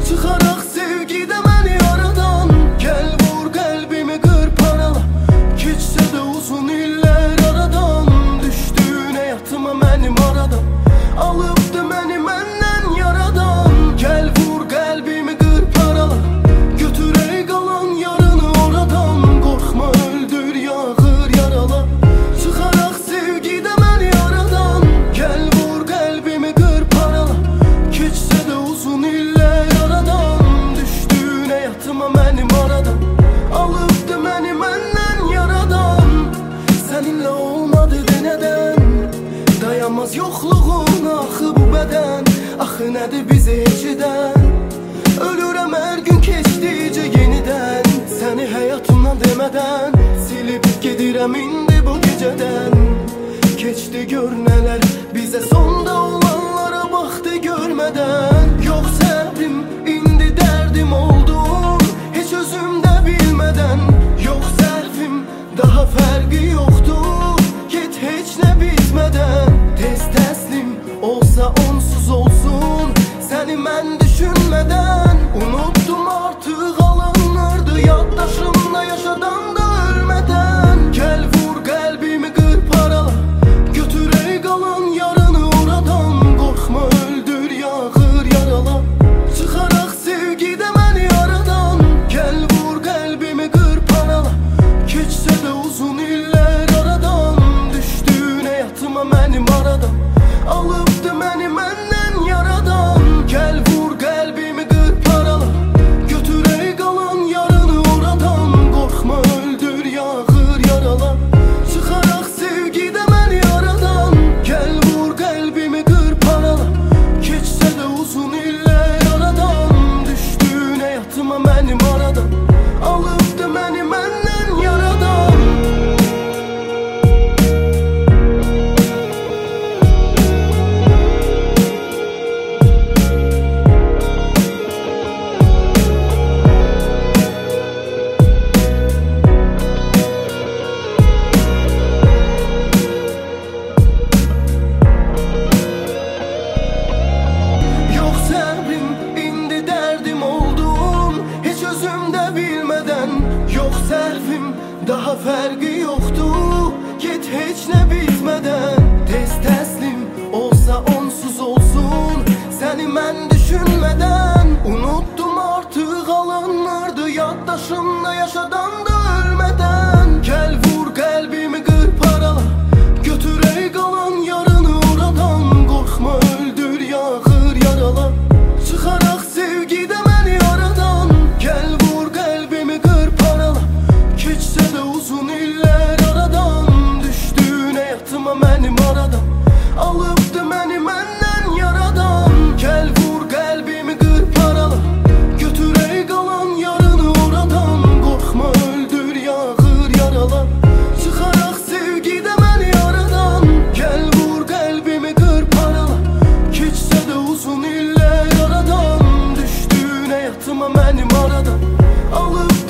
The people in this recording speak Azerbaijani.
Çıxaraq sevgidə məni yaradan. Gəl vur qəlbimi qır parala. Keçsə də uzun illər aradan. Düşdün həyatıma mənim aradan. Alıbdı məni məndən yaradan. Gəl vur qəlbimi qır parala. Götürək qalan yarını oradan. Qorxma öldür yağır yarala. Çıxaraq sevgidə məni yaradan. Gəl vur qəlbimi qır parala. Keçsə də uzun illər aradan. Düşdün həyatıma mənim aradan. Alıbdı məni məndən yaradan. Səninlə olmadı nədən? Dayanmaz yoxluğun axı bu bədən. Axı nədir bizi heç edən? Ölürəm hər gün keçdikcə yenidən. Səni həyatımdan demədən silib gedirəm indi bu gecədən. Keçdi gör nələr bizə sonda olanlara baxdı görmədən. Yox səbrim indi dərdim oldun heç özümdə bilmədən. Yox sərfim daha fərqi yoxdur get heç nə bitmədən. Tez təslim olsa onsuz olsun səni mən düşünmədən. Unuttum artıq alınırdı yaddaşımda yaşadan da ölmədən. Gəl vur qəlbimi qır parala. Götürək qalan yarını oradan. Qorxma öldür yağır yarala. Çıxaraq sevgidə məni yaradan. Gəl vur qəlbimi qır parala. Keçsə də uzun illər aradan. Düşdün həyatıma mənim aradan. Alıbdı məni məndən yaradan. Gəl vur qəlbimi qır parala. Götürək qalan yarını oradan. Qorxma öldür yağır yarala. Çıxaraq sevgidə məni yaradan. Gəl vur qəlbimi qır parala. Keçsə də uzun illər aradan. Düşdün həyatıma mənim aradan. Alıbdı məni məndən yaradan. Yox səbrim indi dərdim oldum heç özümdə bilmədən. Yox sərfim daha fərqi yoxdur get heç nə bitmədən. Tez təslim olsa onsuz olsun səni mən düşünmədən. Unuttum artıq alınırdı yaddaşımda yaşadan da ölmədən. Gəl vur qəlbimi qır parala. Götürək qalan yarını oradan. Qorxma öldür yağır yarala. Çıxaraq sevgidə məni yaradan. Gəl vur qəlbimi qır parala. Keçsə də uzun illər aradan. Düşdün həyatıma mənim aradan. Alıbdı məni məndən yaradan. Gəl vur qəlbimi qır parala. Götürək qalan yarını oradan. Qorxma öldür yağır yarala. Çıxaraq sevgidə məni yaradan. Gəl vur qəlbimi qır parala. Keçsə də uzun illər aradan. Düşdün həyatıma mənim aradan. Alıbdı